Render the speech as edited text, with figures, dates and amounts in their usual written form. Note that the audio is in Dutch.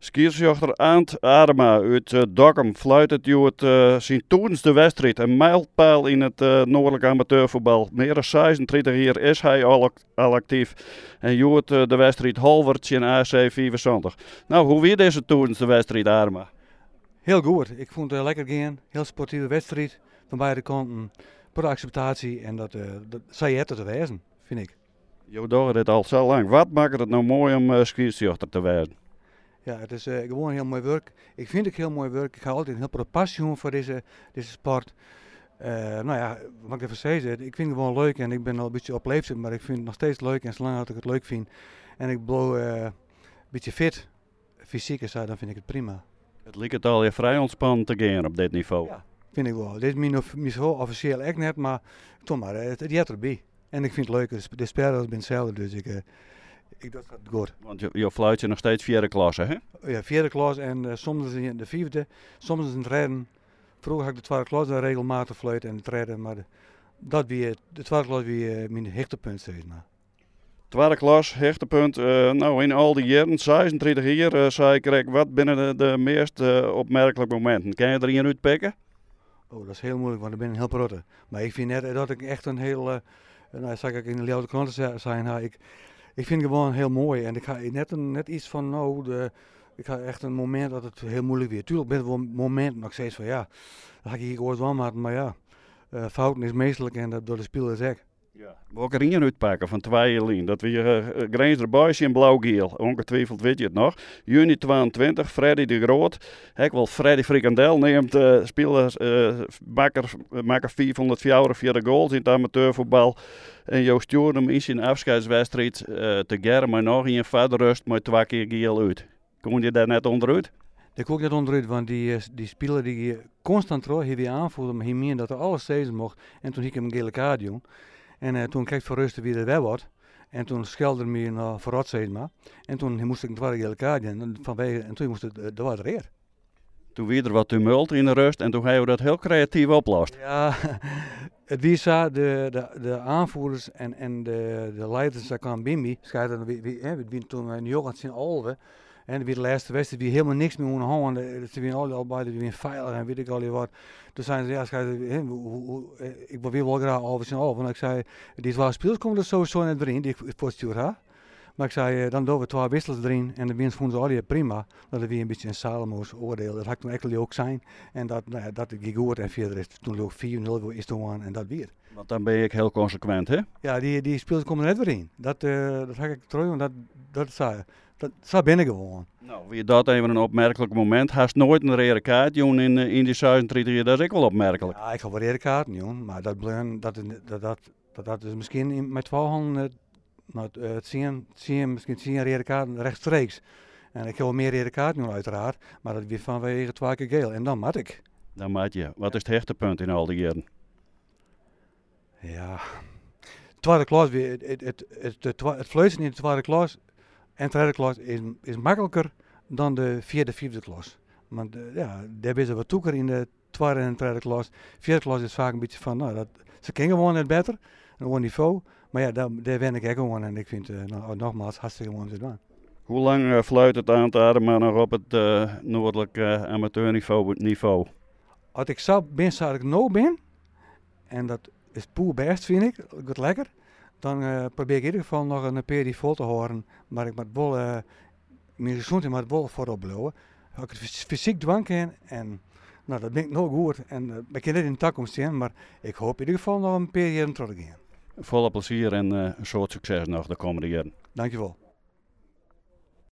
Skiersjochter Aant Adema uit Dokkum fluit het zijn toenste wedstrijd. Een mijlpaal in het noordelijk amateurvoetbal. Meer dan 36 jaar is hij al actief. En joert de wedstrijd Halvertje in AC 25. Nou, hoe weer deze toenste wedstrijd, Adema? Heel goed. Ik vond het lekker gaan. Heel sportieve wedstrijd. Van beide kanten. Voor de acceptatie. En dat zei je te wijzen, vind ik. Je doet dit al zo lang. Wat maakt het nou mooi om skiersjochter te werden? Ja, het is gewoon heel mooi werk. Ik vind het heel mooi werk. Ik ga altijd heel veel passie voor deze sport. Nou ja, wat ik even zei, ik vind het gewoon leuk en ik ben al een beetje op leeftijd, maar ik vind het nog steeds leuk en zolang ik het leuk vind en ik ben een beetje fit, fysiek is dan vind ik het prima. Het lijkt het al je vrij ontspannen te gaan op dit niveau. Ja, vind ik wel. Dit is mijn zo officieel echt net, maar toch maar, het gaat erbij. En ik vind het leuk, de spelers zijn hetzelfde, dus ik doe het goed. Want je fluit je nog steeds vierde klasse, hè? Ja, vierde klas en soms is het in de vijfde, soms is het in het redden. Vroeger had ik de tweede klas regelmatig fluit en het redden, maar de tweede klas weer mijn hechtepunt steeds maar. Tweede klas, hechtepunt. Nou, in al die jaren, 36 jaar, zei ik, wat binnen de meest opmerkelijke momenten? Kan je er een uitpikken? Oh, dat is heel moeilijk, want ik ben heel protte. Maar ik vind net dat ik echt een heel, nou zou ik in de Leeuwarden Kranten zijn, ik vind het gewoon heel mooi. En ik ga net iets van, ik ga echt een moment dat het heel moeilijk weer. Tuurlijk ben er wel momenten nog steeds van, ja, dat ga ik hier ooit wel maken, maar ja, fouten is meestelijk en dat door de spelers ook. Ja. We ook er een uitpakken van 2 lijn. Dat we Grijns erbij in blauw-geel. Ongetwijfeld weet je het nog. Juni 22, Freddy de Groot. Ik wel Freddy Frikandel neemt spelers maken 404 goals in het amateurvoetbal. En Jo stuurde hem in zijn afscheidswedstrijd te Gerren, maar nog in een verder rust met 2 keer geel uit. Kom je daar net onderuit? Daar kom ik net onderuit, want die speler die constant trouw, hij weer aanvoelde, maar hij meende dat er alles steeds mocht. En toen hiek ik hem een gele kaart doen. En toen kreeg ik voor rust wie er wel wat. En toen schelde hij me naar vooruit, zeg maar. En toen moest ik een tweede gele kaart doen. En toen moest het er wat eruit. Toen weer er wat tumult in de rust en toen hebben we dat heel creatief oplost. Ja, het wie zo, de aanvoerders en de leiders daar kwamen bij me. We toen in Johan in Alve. En wie de laatste wedstrijd wie helemaal niks meer onderhouden. Ze waren al bij weer veilig en weet ik al wat. Toen zeiden ze, ja, ik wil weer wel graag Alve in Alve. En ik zei, die 2 spelers komen er sowieso net erin, die ik postuur ha. Maar ik zei, dan doen we 2 wissels erin en de winst vonden ze al prima. Dat er weer een beetje een Salomo's oordeel. Dat had toen eigenlijk ook zijn. En dat ging goed en verder is toen ook 4-0 is toen aan en dat weer. Want dan ben ik heel consequent, hè? Ja, die spelers komen er net weer in. Dat had ik terug, want dat ben ik gewoon. Nou, weer dat even een opmerkelijk moment. Haast nooit een rode kaart, jongen, in die 36 jaar. Dat is ook wel opmerkelijk. Ja, ik ga wel rode kaarten, jongen. Maar dat is misschien met 2 handen, misschien 10 rode kaarten rechtstreeks. En ik heb wel meer rode kaarten, uiteraard. Maar dat weer vanwege 2 keer geel. En dan mat ik. Dan maat je. Wat is het hechtepunt in al die jaren? Ja, tweede klas weer. Het fluiten in de tweede klas en derde klas is makkelijker dan de vierde, vijfde klas. Want ja, daar is er wat toeker in de tweede en derde klas. Vierde klas is vaak een beetje van, nou, ze kennen gewoon net beter, een hoog niveau. Maar ja, daar wen ik echt gewoon en ik vind, nogmaals, hartstikke mooi om te doen. Hoe lang fluit het aan te Adema nog op het noordelijk amateurniveau? Als ik zo ben zoals ik nou ben, en dat is poer best vind ik, goed lekker. Dan probeer ik in ieder geval nog een periode vol te houden. Maar ik moet wel, mijn gezondheid moet wel voorop blijven. Als ik het fysiek dwang kan, en nou, dat ben ik nog goed. En ik kan niet in de toekomst zien, maar ik hoop in ieder geval nog een periode terug te gaan. Volle plezier en een soort succes nog de komende jaren. Dankjewel.